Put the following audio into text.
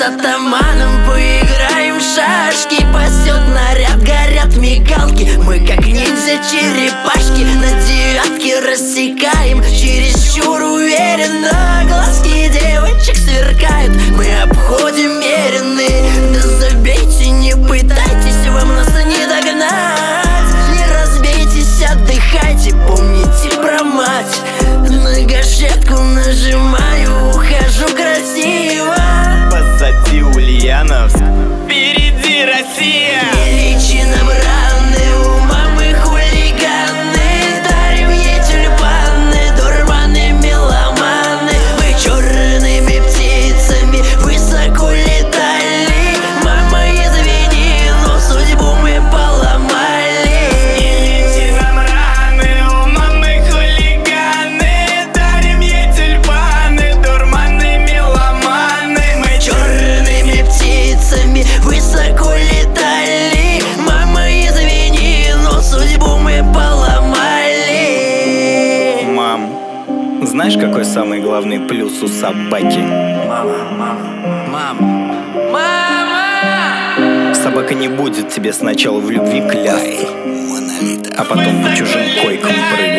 атаманом поиграем в шашки. Пасет наряд, горят мигалки. Мы как ниндзя-черепашки на девятке рассекаем чересчур уверенно. Глазки девочек сверкают, мы обходим меренные. Да забейте, не пытайтесь, вам нас не догнать. Не разбейтесь, отдыхайте, помните про мать. На гашетку нажимаю, ухожу красиво. Позади Ульяновск, впереди Россия. Не лечи нам раны, у мамы хулиганы. Дарим ей тюльпаны, дурманы, меломаны. Мы черными птицами высоко летали. Мама, извини, но судьбу мы поломали. Не лечи нам раны, у мамы хулиганы. Дарим ей тюльпаны, дурманы, меломаны. Мы Черными птицами высоко летали. Мама, извини, но судьбу мы поломали. Мам, знаешь, какой самый главный плюс у собаки? Мама. Собака не будет тебе сначала в любви клясться, а потом по чужим койкам прыгать.